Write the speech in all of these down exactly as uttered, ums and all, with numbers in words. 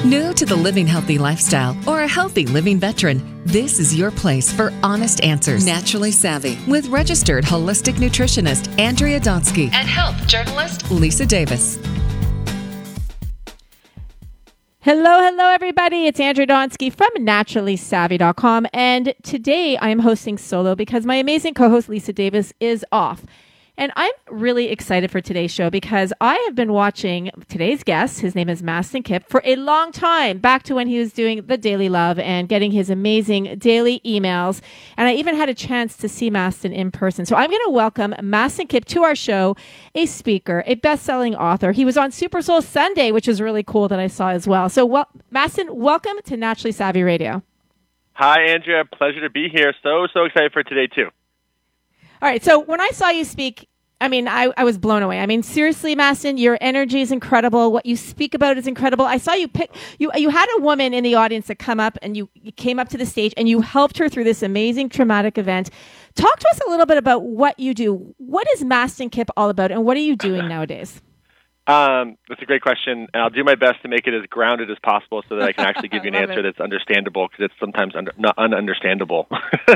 New to the living healthy lifestyle or a healthy living veteran, this is your place for honest answers. Naturally Savvy with registered holistic nutritionist Andrea Donsky and health journalist Lisa Davis. Hello, hello, everybody. It's Andrea Donsky from naturally savvy dot com. And today I am hosting solo because my amazing co-host Lisa Davis is off. And I'm really excited for today's show because I have been watching today's guest, his name is Mastin Kipp, for a long time, back to when he was doing The Daily Love and getting his amazing daily emails. And I even had a chance to see Mastin in person. So I'm going to welcome Mastin Kipp to our show, a speaker, a best-selling author. He was on Super Soul Sunday, which is really cool that I saw as well. So well, Mastin, welcome to Naturally Savvy Radio. Hi, Andrea. Pleasure to be here. So, so excited for today, too. All right. So when I saw you speak, I mean, I, I was blown away. I mean, seriously, Mastin, your energy is incredible. What you speak about is incredible. I saw you pick, you you had a woman in the audience that come up and you, you came up to the stage and you helped her through this amazing traumatic event. Talk to us a little bit about what you do. What is Mastin Kipp all about and what are you doing nowadays? Um, that's a great question, and I'll do my best to make it as grounded as possible so that I can actually give you an answer it. that's understandable, because it's sometimes under, not ununderstandable.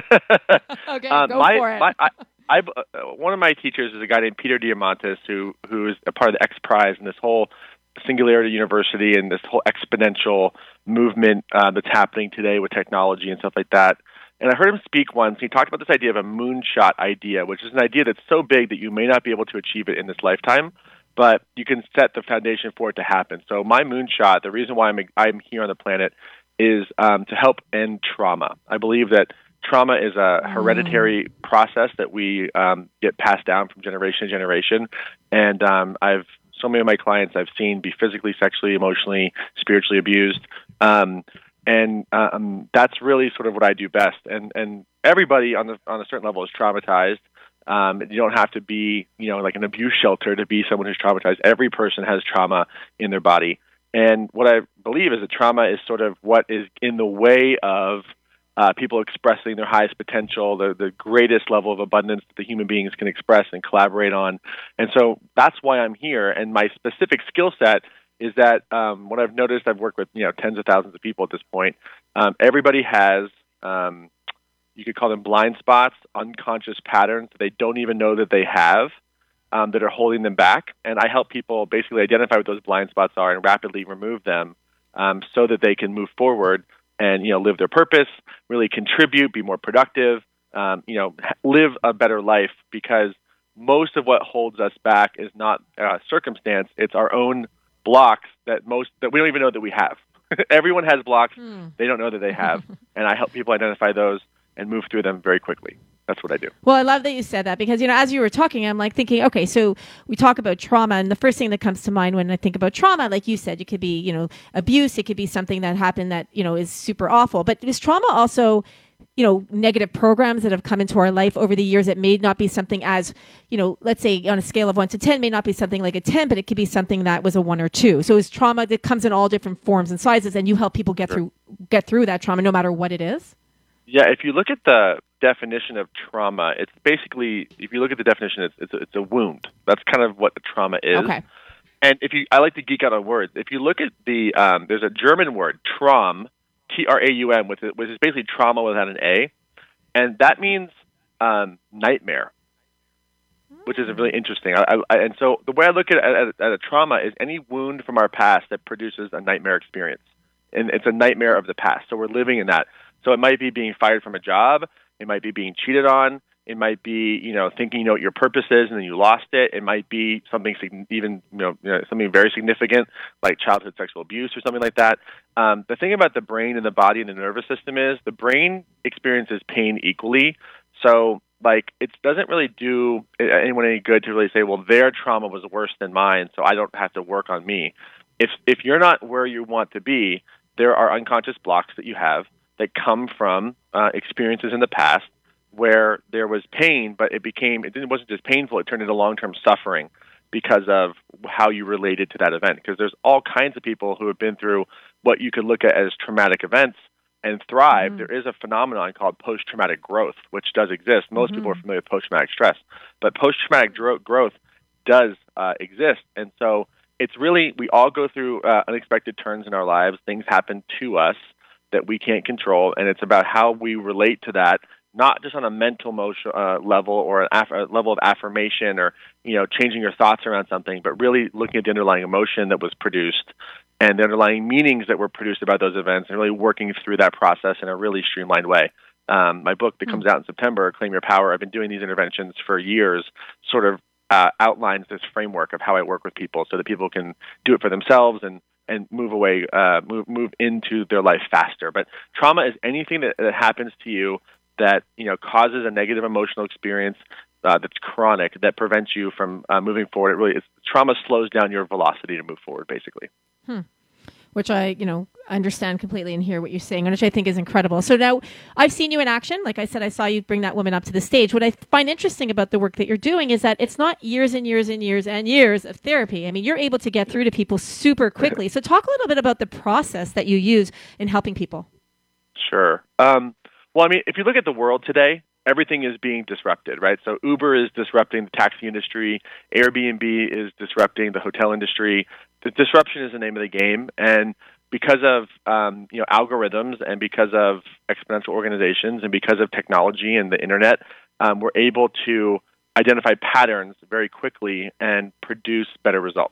Okay, um, go my, for it. My, I, I've, uh, one of my teachers is a guy named Peter Diamandis, who who is a part of the X Prize and this whole Singularity University and this whole exponential movement uh, that's happening today with technology and stuff like that. And I heard him speak once. He talked about this idea of a moonshot idea, which is an idea that's so big that you may not be able to achieve it in this lifetime, but you can set the foundation for it to happen. So my moonshot, the reason why I'm I'm here on the planet, is um, to help end trauma. I believe that trauma is a hereditary mm. process that we um, get passed down from generation to generation. And um, I've so many of my clients I've seen be physically, sexually, emotionally, spiritually abused. Um, and um, that's really sort of what I do best. And and everybody on the on a certain level is traumatized. Um, you don't have to be, you know, like an abuse shelter to be someone who's traumatized. Every person has trauma in their body. And what I believe is that trauma is sort of what is in the way of uh, people expressing their highest potential, the, the greatest level of abundance that the human beings can express and collaborate on. And so that's why I'm here. And my specific skill set is that um, what I've noticed, I've worked with, you know, tens of thousands of people at this point. Um, everybody has... Um, You could call them blind spots, unconscious patterns that they don't even know that they have um, that are holding them back. And I help people basically identify what those blind spots are and rapidly remove them um, so that they can move forward and, you know, live their purpose, really contribute, be more productive, um, you know, live a better life, because most of what holds us back is not uh, circumstance. It's our own blocks that most that we don't even know that we have. Everyone has blocks. Hmm. They don't know that they have. And I help people identify those and move through them very quickly. That's what I do. Well, I love that you said that because, you know, as you were talking, I'm like thinking, okay, so we talk about trauma, and the first thing that comes to mind when I think about trauma, like you said, it could be, you know, abuse. It could be something that happened that, you know, is super awful. But is trauma also, you know, negative programs that have come into our life over the years that may not be something as, you know, let's say on a scale of one to ten, may not be something like a ten, but it could be something that was a one or two. So it's trauma that comes in all different forms and sizes, and you help people get sure. through get through that trauma no matter what it is? Yeah, if you look at the definition of trauma, it's basically, if you look at the definition, it's it's a, it's a wound. That's kind of what the trauma is. Okay. And if you, I like to geek out on words. If you look at the, um, there's a German word, Traum, T R A U M, which is, which is basically trauma without an A, and that means um, nightmare, which is really interesting. I, I, and so the way I look at, at, at a trauma is any wound from our past that produces a nightmare experience, and it's a nightmare of the past. So we're living in that. So it might be being fired from a job. It might be being cheated on. It might be, you know, thinking you know what your purpose is and then you lost it. It might be something even, you know, you know something very significant like childhood sexual abuse or something like that. Um, the thing about the brain and the body and the nervous system is the brain experiences pain equally. So, like, it doesn't really do anyone any good to really say, well, their trauma was worse than mine, so I don't have to work on me. If if you're not where you want to be, there are unconscious blocks that you have that come from uh, experiences in the past where there was pain, but it became, it wasn't just painful, it turned into long-term suffering because of how you related to that event. Because there's all kinds of people who have been through what you could look at as traumatic events and thrive. Mm-hmm. There is a phenomenon called post-traumatic growth, which does exist. Most mm-hmm. people are familiar with post-traumatic stress, but post-traumatic dro- growth does uh, exist. And so it's really, we all go through uh, unexpected turns in our lives. Things happen to us that we can't control, and it's about how we relate to that, not just on a mental motion, uh, level or an aff- a level of affirmation or, you know, changing your thoughts around something, but really looking at the underlying emotion that was produced and the underlying meanings that were produced about those events and really working through that process in a really streamlined way. Um, my book that comes out in September, Claim Your Power, I've been doing these interventions for years, sort of uh, outlines this framework of how I work with people so that people can do it for themselves and and move away, uh, move move into their life faster. But trauma is anything that, that happens to you that, you know, causes a negative emotional experience uh, that's chronic, that prevents you from uh, moving forward. It really is, trauma slows down your velocity to move forward, basically. Hmm. Which I, you know, understand completely and hear what you're saying, which I think is incredible. So now I've seen you in action. Like I said, I saw you bring that woman up to the stage. What I find interesting about the work that you're doing is that it's not years and years and years and years of therapy. I mean, you're able to get through to people super quickly. So talk a little bit about the process that you use in helping people. Sure. Um, well, I mean, if you look at the world today, everything is being disrupted, right? So Uber is disrupting the taxi industry. Airbnb is disrupting the hotel industry. The disruption is the name of the game. And because of um, you know algorithms and because of exponential organizations and because of technology and the internet, um, we're able to identify patterns very quickly and produce better results.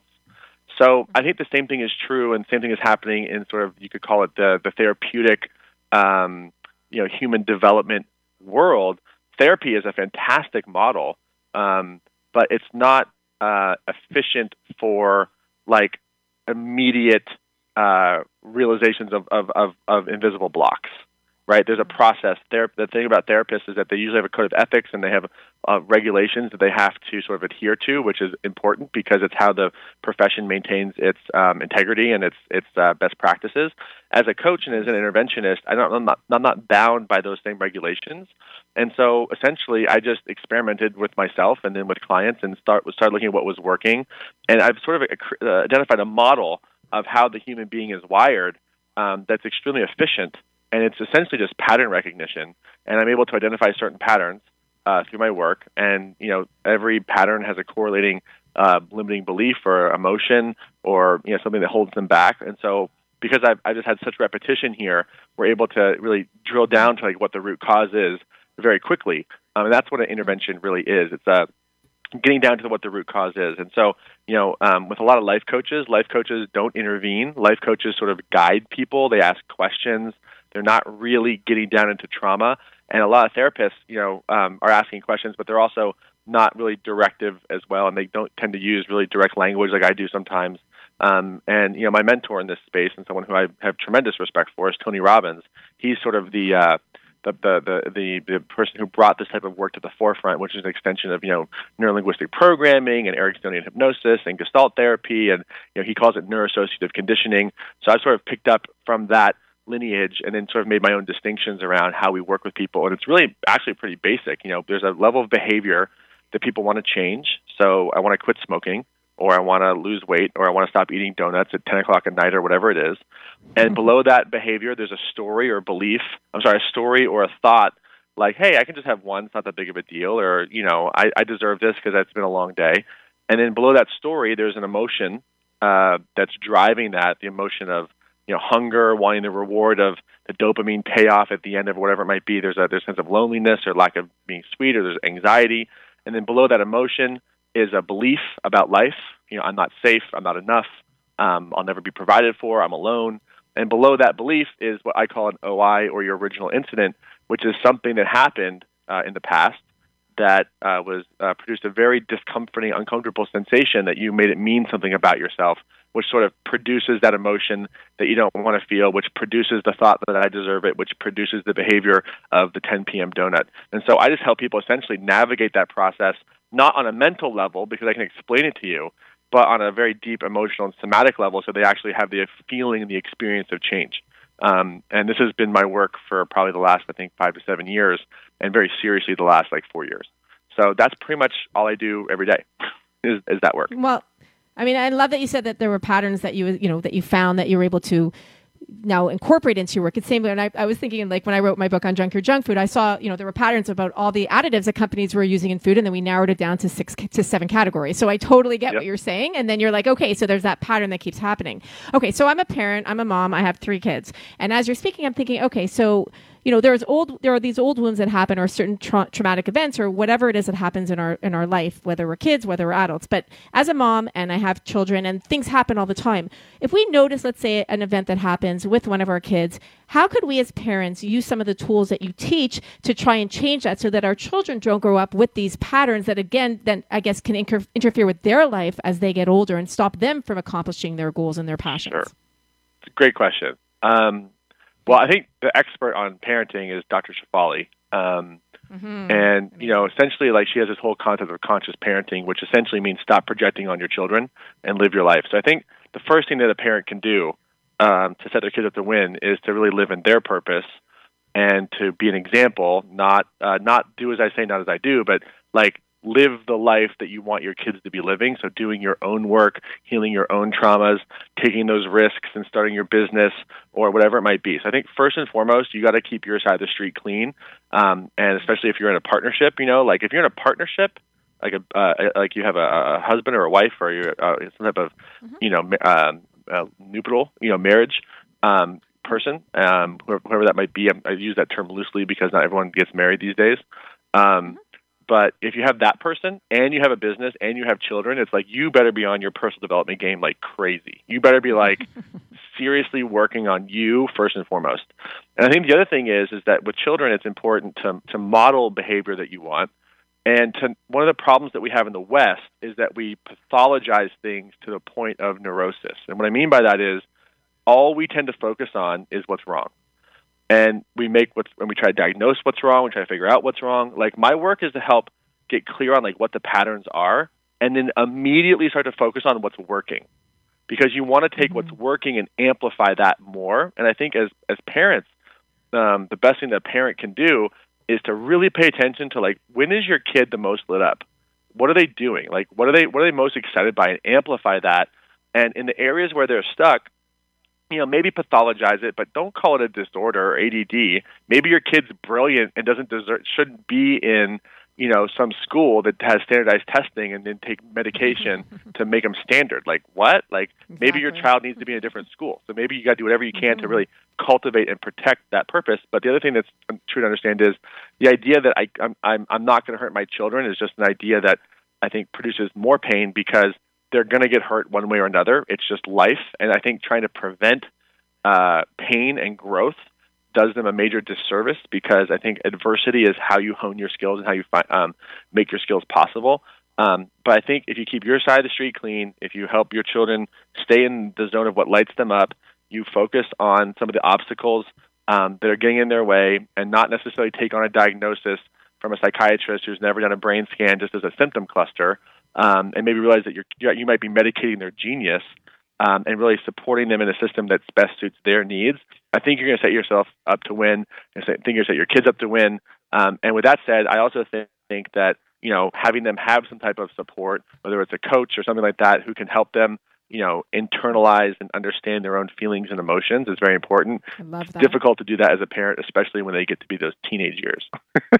So I think the same thing is true, and the same thing is happening in sort of, you could call it the the therapeutic, um, you know, human development world. Therapy is a fantastic model, um, but it's not uh, efficient for like immediate uh, realizations of, of, of, of invisible blocks, right? There's a process. Ther- the thing about therapists is that they usually have a code of ethics and they have uh, regulations that they have to sort of adhere to, which is important because it's how the profession maintains its um, integrity and its its uh, best practices. As a coach and as an interventionist, I don't, I'm, not, I'm not bound by those same regulations. And so essentially, I just experimented with myself and then with clients and start started looking at what was working. And I've sort of uh, identified a model of how the human being is wired um, that's extremely efficient. And it's essentially just pattern recognition. And I'm able to identify certain patterns uh, through my work. And, you know, every pattern has a correlating uh, limiting belief or emotion or, you know, something that holds them back. And so because I've, I've just had such repetition here, we're able to really drill down to like what the root cause is very quickly. Um, and that's what an intervention really is. It's uh, getting down to what the root cause is. And so, you know, um, with a lot of life coaches, life coaches don't intervene. Life coaches sort of guide people. They ask questions. They're not really getting down into trauma. And a lot of therapists, you know, um, are asking questions, but they're also not really directive as well. And they don't tend to use really direct language like I do sometimes. Um, and, you know, my mentor in this space and someone who I have tremendous respect for is Tony Robbins. He's sort of the, uh, the, the, the, the, the person who brought this type of work to the forefront, which is an extension of, you know, neurolinguistic programming and Ericksonian hypnosis and Gestalt therapy. And, you know, he calls it neuroassociative conditioning. So I've sort of picked up from that lineage and then sort of made my own distinctions around how we work with people. And it's really actually pretty basic. You know, there's a level of behavior that people want to change. So I want to quit smoking, or I want to lose weight, or I want to stop eating donuts at ten o'clock at night, or whatever it is. And below that behavior, there's a story or belief, I'm sorry, a story or a thought like, hey, I can just have one, it's not that big of a deal, or, you know, I, I deserve this because it's been a long day. And then below that story, there's an emotion uh, that's driving that, the emotion of, you know, hunger, wanting the reward of the dopamine payoff at the end of whatever it might be. There's a, there's a sense of loneliness or lack of being sweet, or there's anxiety. And then below that emotion is a belief about life. You know, I'm not safe, I'm not enough, um, I'll never be provided for, I'm alone. And below that belief is what I call an O I, or your original incident, which is something that happened uh, in the past that uh, was uh, produced a very discomforting, uncomfortable sensation that you made it mean something about yourself, which sort of produces that emotion that you don't want to feel, which produces the thought that I deserve it, which produces the behavior of the ten p.m. donut. And so I just help people essentially navigate that process, not on a mental level, because I can explain it to you, but on a very deep emotional and somatic level, so they actually have the feeling and the experience of change. Um, and this has been my work for probably the last, I think, five to seven years, and very seriously the last, like, four years. So that's pretty much all I do every day is, is that work. Well, I mean, I love that you said that there were patterns that you, you know, that you found that you were able to now incorporate into your work. It's the same. And I, I was thinking, like when I wrote my book on junk or junk food, I saw, you know, there were patterns about all the additives that companies were using in food, and then we narrowed it down to six to seven categories. So I totally get Yep. what you're saying. And then you're like, okay, so there's that pattern that keeps happening. Okay, so I'm a parent, I'm a mom, I have three kids. And as you're speaking, I'm thinking, okay, so you know, there's old, there are these old wounds that happen, or certain tra- traumatic events, or whatever it is that happens in our in our life, whether we're kids, whether we're adults. But as a mom, and I have children, and things happen all the time. If we notice, let's say, an event that happens with one of our kids, how could we as parents use some of the tools that you teach to try and change that, so that our children don't grow up with these patterns that, again, then I guess can inter- interfere with their life as they get older and stop them from accomplishing their goals and their passions? Sure. It's a great question. Um, Well, I think the expert on parenting is Doctor Shefali. Um, mm-hmm. And, you know, essentially, like, she has this whole concept of conscious parenting, which essentially means stop projecting on your children and live your life. So I think the first thing that a parent can do um, to set their kids up to win is to really live in their purpose and to be an example, not uh, not do as I say, not as I do, but, like, live the life that you want your kids to be living. So doing your own work, healing your own traumas, taking those risks and starting your business or whatever it might be. So I think first and foremost, you got to keep your side of the street clean. Um, and especially if you're in a partnership, you know, like if you're in a partnership, like a, uh, like you have a, a husband or a wife, or you're uh, some type of, mm-hmm. you know, um, uh, nuptial, you know, marriage, um, person, um, whoever, whoever that might be. I, I use that term loosely because not everyone gets married these days. Um, mm-hmm. But if you have that person and you have a business and you have children, it's like you better be on your personal development game like crazy. You better be like seriously working on you first and foremost. And I think the other thing is is that with children, it's important to to model behavior that you want. And to, one of the problems that we have in the West is that we pathologize things to the point of neurosis. And what I mean by that is all we tend to focus on is what's wrong. And we make what's, when we try to diagnose what's wrong, we try to figure out what's wrong. Like, my work is to help get clear on like what the patterns are, and then immediately start to focus on what's working, because you want to take mm-hmm. what's working and amplify that more. And I think as as parents, um, the best thing that a parent can do is to really pay attention to, like, when is your kid the most lit up? What are they doing? Like, what are they what are they most excited by, and amplify that. And in the areas where they're stuck, you know, maybe pathologize it, but don't call it a disorder or A D D. Maybe your kid's brilliant and doesn't deserve, shouldn't be in, you know, some school that has standardized testing and then take medication to make them standard. Like, what? Like, exactly. Maybe your child needs to be in a different school. So maybe you got to do whatever you can mm-hmm. to really cultivate and protect that purpose. But the other thing that's true to understand is the idea that I, I'm, I'm, I'm not going to hurt my children is just an idea that I think produces more pain, because they're going to get hurt one way or another. It's just life. And I think trying to prevent uh, pain and growth does them a major disservice, because I think adversity is how you hone your skills and how you fi- um, make your skills possible. Um, but I think if you keep your side of the street clean, if you help your children stay in the zone of what lights them up, you focus on some of the obstacles um, that are getting in their way, and not necessarily take on a diagnosis from a psychiatrist who's never done a brain scan just as a symptom cluster, um, and maybe realize that you're, you might be medicating their genius um, and really supporting them in a system that best suits their needs. I think you're going to set yourself up to win. I think you're going to set your kids up to win. Um, and with that said, I also think, think that, you know, having them have some type of support, whether it's a coach or something like that, who can help them, you know, internalize and understand their own feelings and emotions, is very important. I love that. It's difficult to do that as a parent, especially when they get to be those teenage years.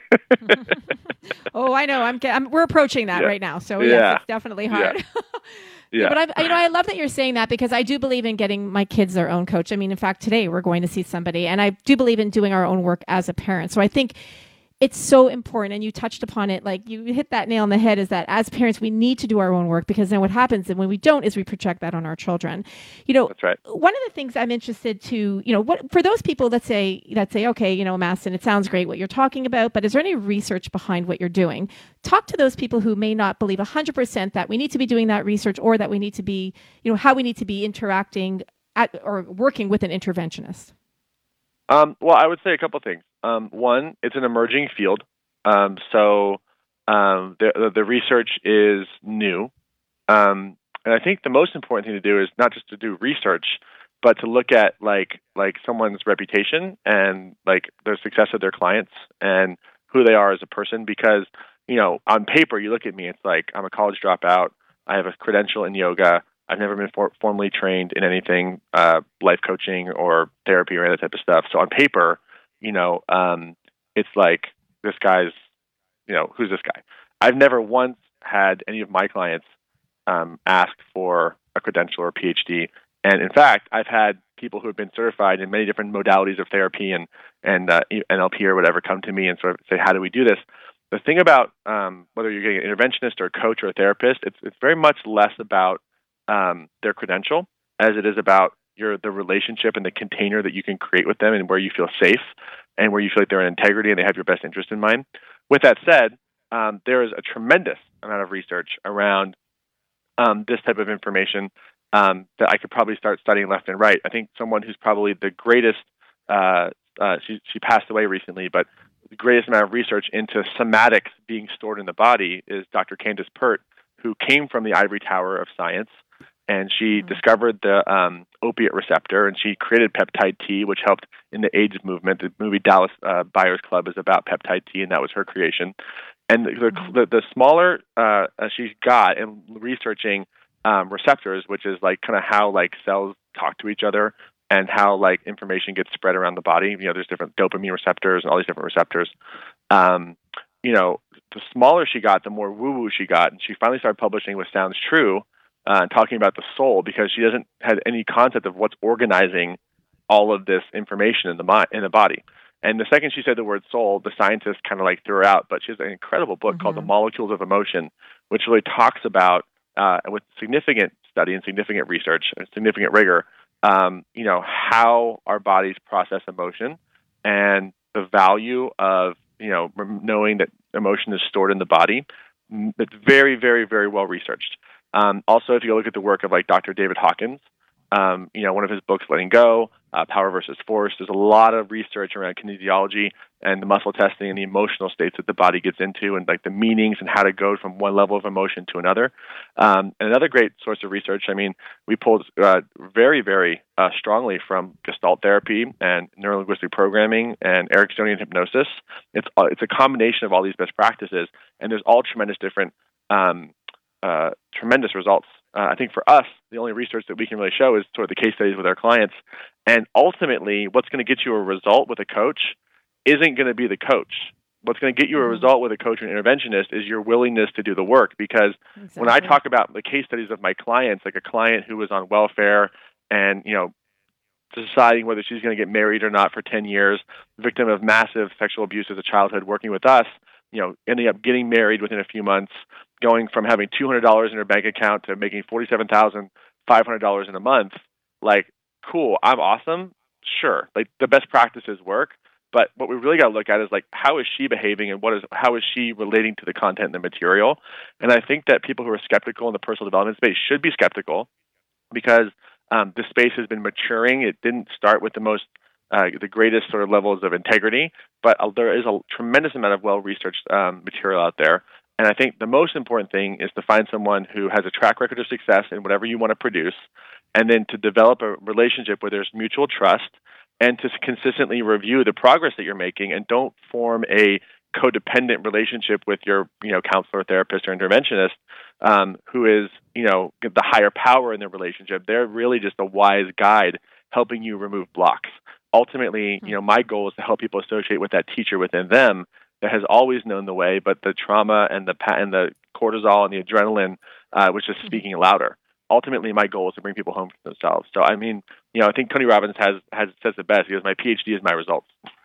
Oh, I know. I'm, I'm we're approaching that yeah. right now. So yeah, yes, it's definitely hard. Yeah. Yeah. Yeah, but I, you know, I love that you're saying that, because I do believe in getting my kids their own coach. I mean, in fact, today we're going to see somebody, and I do believe in doing our own work as a parent. So I think it's so important, and you touched upon it, like you hit that nail on the head, is that as parents, we need to do our own work, because then what happens, and when we don't, is we project that on our children. You know, that's right. One of the things I'm interested to, you know, what for those people that say, that say, okay, you know, Mastin, it sounds great what you're talking about, but is there any research behind what you're doing? Talk to those people who may not believe one hundred percent that we need to be doing that research, or that we need to be, you know, how we need to be interacting at or working with an interventionist. Um, well, I would say a couple things. Um, one, it's an emerging field, um, so um, the, the research is new. Um, and I think the most important thing to do is not just to do research, but to look at like like someone's reputation and like the success of their clients and who they are as a person. Because, you know, on paper, you look at me, it's like I'm a college dropout. I have a credential in yoga. I've never been for- formally trained in anything, uh, life coaching or therapy or any of that type of stuff. So on paper, you know, um, it's like, this guy's, you know, who's this guy? I've never once had any of my clients um, ask for a credential or a PhD. And in fact, I've had people who have been certified in many different modalities of therapy and, and uh, N L P or whatever come to me and sort of say, how do we do this? The thing about um, whether you're getting an interventionist or a coach or a therapist, it's it's very much less about um, their credential as it is about your the relationship and the container that you can create with them and where you feel safe and where you feel like they're in integrity and they have your best interest in mind. With that said, um, there is a tremendous amount of research around um, this type of information um, that I could probably start studying left and right. I think someone who's probably the greatest, uh, uh, she, she passed away recently, but the greatest amount of research into somatics being stored in the body is Doctor Candace Pert, who came from the ivory tower of science, and she mm-hmm. discovered the um, opiate receptor, and she created peptide T, which helped in the AIDS movement. The movie Dallas uh, Buyers Club is about peptide T, and that was her creation. And the, mm-hmm. the, the smaller uh, she got in researching um, receptors, which is like kind of how like cells talk to each other, and how like information gets spread around the body. You know, there's different dopamine receptors and all these different receptors. Um, you know, the smaller she got, the more woo-woo she got. And she finally started publishing with Sounds True, uh, talking about the soul, because she doesn't have any concept of what's organizing all of this information in the mind, in the body. And the second she said the word soul, the scientists kind of like threw her out. But she has an incredible book mm-hmm. called The Molecules of Emotion, which really talks about, uh, with significant study and significant research and significant rigor, Um, you know, how our bodies process emotion and the value of, you know, knowing that emotion is stored in the body. It's very, very, very well researched. Um, also, if you look at the work of like Doctor David Hawkins, um, you know, one of his books, Letting Go, uh, Power versus Force, there's a lot of research around kinesiology and the muscle testing and the emotional states that the body gets into and like the meanings and how to go from one level of emotion to another. Um, and another great source of research, I mean, we pulled uh, very, very uh, strongly from Gestalt therapy and neurolinguistic programming and Ericksonian hypnosis. It's, uh, it's a combination of all these best practices, and there's all tremendous different, um, uh, tremendous results. Uh, I think for us, the only research that we can really show is sort of the case studies with our clients. And ultimately, what's going to get you a result with a coach isn't going to be the coach. What's going to get you a result with a coach or an interventionist is your willingness to do the work. Because exactly. when I talk about the case studies of my clients, like a client who was on welfare and, you know, deciding whether she's going to get married or not for ten years, victim of massive sexual abuse as a childhood, working with us, you know, ending up getting married within a few months, going from having two hundred dollars in her bank account to making forty-seven thousand five hundred dollars in a month. Like, cool, I'm awesome. Sure. Like, the best practices work. But what we really got to look at is, like, how is she behaving and what is how is she relating to the content and the material? And I think that people who are skeptical in the personal development space should be skeptical, because um, the space has been maturing. It didn't start with the most, uh, the greatest sort of levels of integrity, but uh, there is a tremendous amount of well-researched um, material out there. And I think the most important thing is to find someone who has a track record of success in whatever you want to produce, and then to develop a relationship where there's mutual trust, and to consistently review the progress that you're making, and don't form a codependent relationship with your, you know, counselor, therapist, or interventionist, um, who is, you know, the higher power in the relationship. They're really just a wise guide helping you remove blocks. Ultimately, you know, my goal is to help people associate with that teacher within them that has always known the way, but the trauma and the and the cortisol and the adrenaline uh, was just speaking louder. Ultimately, my goal is to bring people home to themselves. So, I mean, you know, I think Tony Robbins has, has says it best. He goes, "My PhD is my results."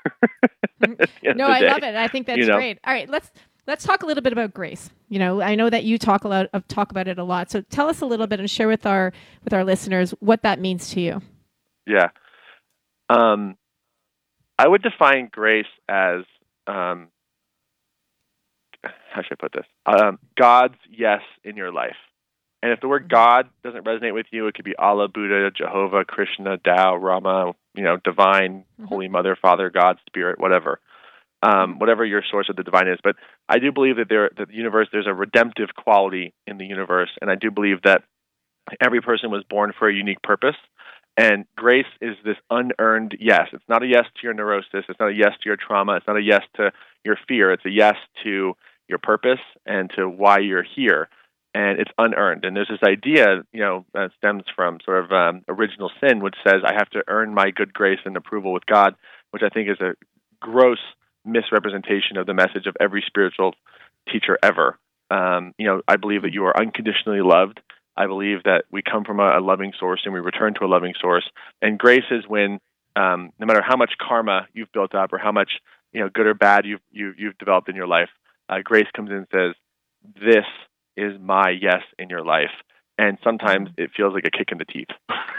No, I love it. I think that's you know? great. All right, let's let's talk a little bit about grace. You know, I know that you talk a lot of talk about it a lot. So, tell us a little bit and share with our with our listeners what that means to you. Yeah, um, I would define grace as um, how should I put this? Um, God's yes in your life. And if the word God doesn't resonate with you, it could be Allah, Buddha, Jehovah, Krishna, Tao, Rama, you know, divine, mm-hmm. Holy Mother, Father, God, Spirit, whatever, um, whatever your source of the divine is. But I do believe that there, that the universe, there's a redemptive quality in the universe, and I do believe that every person was born for a unique purpose. And grace is this unearned yes. It's not a yes to your neurosis. It's not a yes to your trauma. It's not a yes to your fear. It's a yes to your purpose and to why you're here. and it's unearned. And there's this idea, you know, that stems from sort of um, original sin, which says I have to earn my good grace and approval with God, which I think is a gross misrepresentation of the message of every spiritual teacher ever. Um, you know, I believe that you are unconditionally loved. I believe that we come from a, a loving source and we return to a loving source. And grace is when, um, no matter how much karma you've built up or how much, you know, good or bad you've you've, you've developed in your life, uh, grace comes in and says, "This is my yes in your life." And sometimes it feels like a kick in the teeth.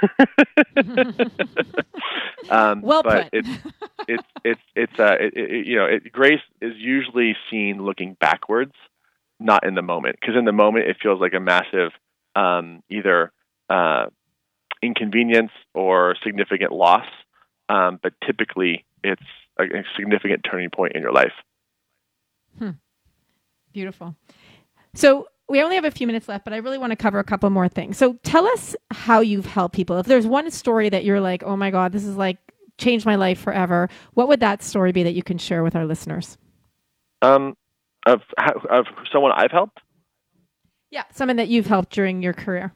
um, well but put. it's it's it's it's uh, it, it, you know, it, grace is usually seen looking backwards, not in the moment, because in the moment it feels like a massive um, either uh, inconvenience or significant loss. Um, but typically, it's a, a significant turning point in your life. Hmm. Beautiful. So we only have a few minutes left, but I really want to cover a couple more things. So tell us how you've helped people. If there's one story that you're like, oh my God, this is like changed my life forever, what would that story be that you can share with our listeners? Um, of, of someone I've helped? Yeah, someone that you've helped during your career.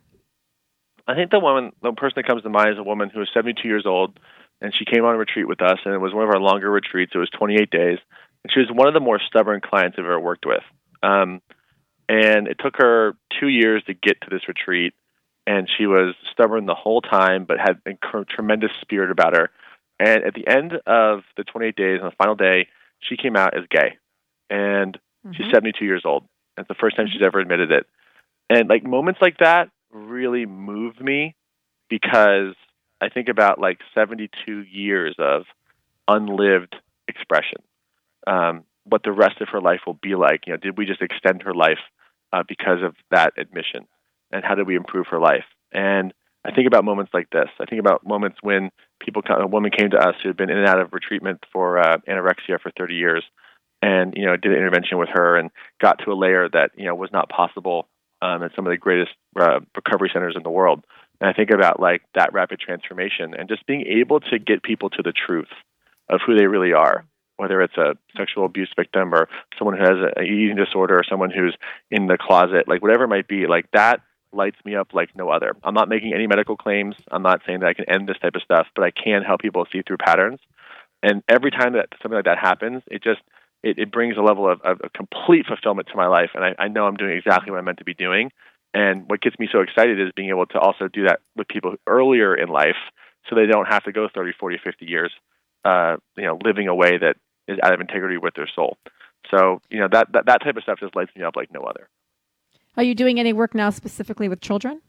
I think the woman, the person that comes to mind is a woman who is seventy-two years old, and she came on a retreat with us, and it was one of our longer retreats. It was twenty-eight days, and she was one of the more stubborn clients I've ever worked with. Um, and it took her two years to get to this retreat, and she was stubborn the whole time, but had a tremendous spirit about her. And at the end of the twenty-eight days, on the final day, she came out as gay, and mm-hmm. she's seventy-two years old. It's the first time she's ever admitted it. And like moments like that really moved me, because I think about like seventy-two years of unlived expression. Um, what the rest of her life will be like. You know, did we just extend her life uh, because of that admission? And how did we improve her life? And I think about moments like this. I think about moments when people, come, a woman came to us who had been in and out of retreatment for uh, anorexia for thirty years, and you know, did an intervention with her and got to a layer that you know was not possible um, at some of the greatest uh, recovery centers in the world. And I think about like that rapid transformation and just being able to get people to the truth of who they really are, whether it's a sexual abuse victim or someone who has an eating disorder or someone who's in the closet, like whatever it might be, like that lights me up like no other. I'm not making any medical claims. I'm not saying that I can end this type of stuff, but I can help people see through patterns. And every time that something like that happens, it just, it, it brings a level of, of, of complete fulfillment to my life. And I, I know I'm doing exactly what I'm meant to be doing. And what gets me so excited is being able to also do that with people earlier in life so they don't have to go thirty, forty, fifty years, uh, you know, living a way that is out of integrity with their soul. So, you know, that, that, that type of stuff just lights me up like no other. Are you doing any work now specifically with children?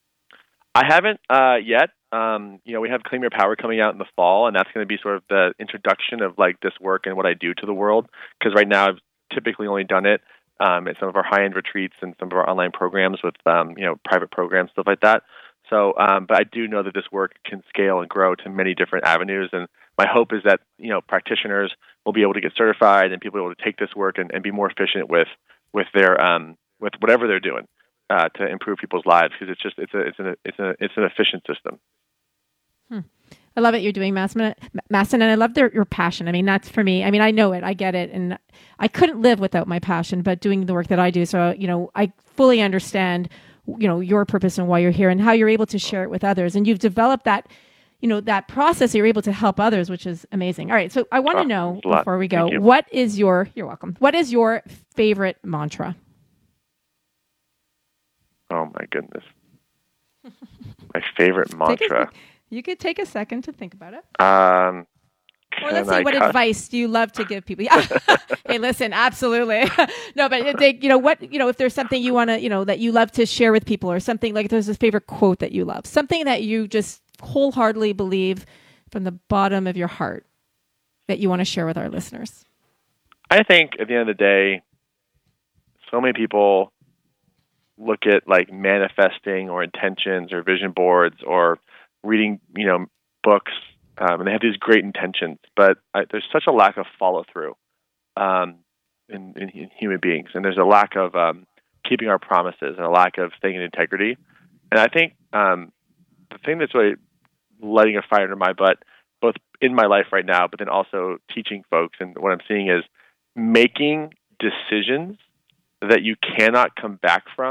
I haven't uh, yet. Um, you know, we have Claim Your Power coming out in the fall, and that's going to be sort of the introduction of like this work and what I do to the world. Because right now I've typically only done it um, at some of our high-end retreats and some of our online programs with, um, you know, private programs, stuff like that. So, um, but I do know that this work can scale and grow to many different avenues. And my hope is that, you know, practitioners will be able to get certified and people will be able to take this work and, and be more efficient with, with their, um, with whatever they're doing uh, to improve people's lives. Because it's just, it's a, it's an, it's a, it's an efficient system. Hmm. I love it. You're doing Mastin, Mastin, and I love their, your passion. I mean, that's for me. I mean, I know it, I get it. And I couldn't live without my passion, but doing the work that I do. So, you know, I fully understand, you know, your purpose and why you're here and how you're able to share it with others. And you've developed that, you know, that process. You're able to help others, which is amazing. All right. So I want to oh, know before we go, what is your, you're welcome. What is your favorite mantra? Oh my goodness. My favorite mantra. You could take a second to think about it. Um, or let's see, I what cut? advice do you love to give people? Yeah. Hey, listen, absolutely. No, but they, you know what, you know, if there's something you want to, you know, that you love to share with people, or something like there's a favorite quote that you love, something that you just wholeheartedly believe from the bottom of your heart that you want to share with our listeners. I think at the end of the day, so many people look at like manifesting or intentions or vision boards or reading, you know, books, um, and they have these great intentions, but I, there's such a lack of follow through um, in, in, in human beings, and there's a lack of um, keeping our promises and a lack of staying in integrity. And I think um, the thing that's really lighting a fire under my butt, both in my life right now, but then also teaching folks, and what I'm seeing is making decisions that you cannot come back from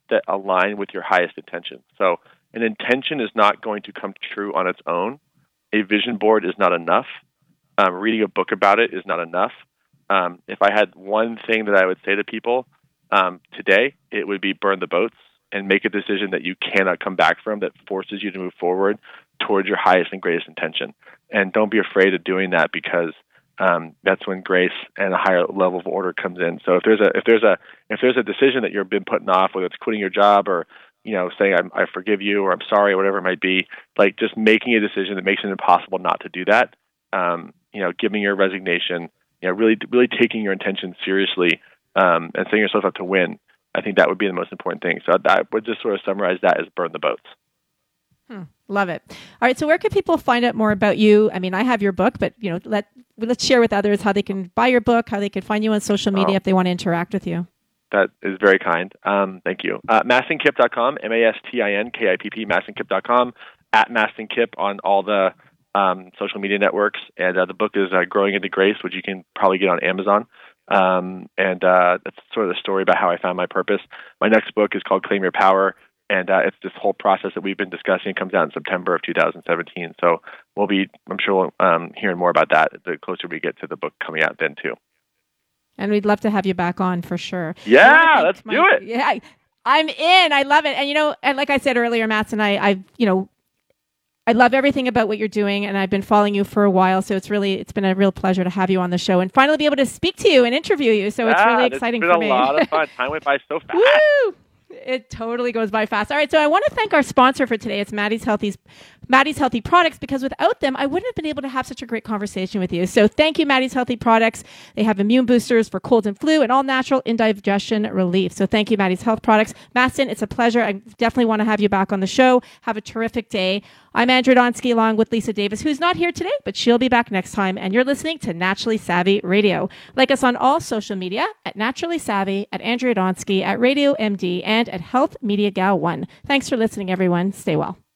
that align with your highest intention. So an intention is not going to come true on its own. A vision board is not enough. Um, reading a book about it is not enough. Um, if I had one thing that I would say to people um, today, it would be burn the boats and make a decision that you cannot come back from, that forces you to move forward towards your highest and greatest intention. And don't be afraid of doing that, because um, that's when grace and a higher level of order comes in. So if there's a if there's a if there's a decision that you've been putting off, whether it's quitting your job or you know saying I, I forgive you or I'm sorry or whatever it might be, like just making a decision that makes it impossible not to do that. Um, you know, giving your resignation, you know, really really taking your intention seriously um, and setting yourself up to win. I think that would be the most important thing. So I would just sort of summarize that as burn the boats. Hmm, love it. All right. So where can people find out more about you? I mean, I have your book, but you know, let, let's share with others how they can buy your book, how they can find you on social media oh, if they want to interact with you. That is very kind. Um, thank you. Uh, mastin kipp dot com, M A S T I N K I P P, mastin kipp dot com, at Mastin Kipp on all the um, social media networks. And uh, the book is uh, Growing into Grace, which you can probably get on Amazon. Um, and uh, that's sort of the story about how I found my purpose. My next book is called Claim Your Power. And uh, it's this whole process that we've been discussing. It comes out in September of two thousand seventeen. So we'll be, I'm sure, we'll, um, hearing more about that the closer we get to the book coming out then, too. And we'd love to have you back on for sure. Yeah, let's my, do it. Yeah, I'm in. I love it. And, you know, and like I said earlier, Mats and I, I, you know, I love everything about what you're doing, and I've been following you for a while. So it's really, it's been a real pleasure to have you on the show and finally be able to speak to you and interview you. So yeah, it's really exciting for me. It's been a lot of fun. Time went by so fast. Woo! It totally goes by fast. All right, so I want to thank our sponsor for today. It's Maddie's Healthy's, Maddie's Healthy Products, because without them, I wouldn't have been able to have such a great conversation with you. So thank you, Maddie's Healthy Products. They have immune boosters for cold and flu and all natural indigestion relief. So thank you, Maddie's Health Products. Mastin, it's a pleasure. I definitely want to have you back on the show. Have a terrific day. I'm Andrea Donsky along with Lisa Davis, who's not here today, but she'll be back next time. And you're listening to Naturally Savvy Radio. Like us on all social media at Naturally Savvy, at Andrea Donsky, at Radio M D, and at Health Media Gal one. Thanks for listening, everyone. Stay well.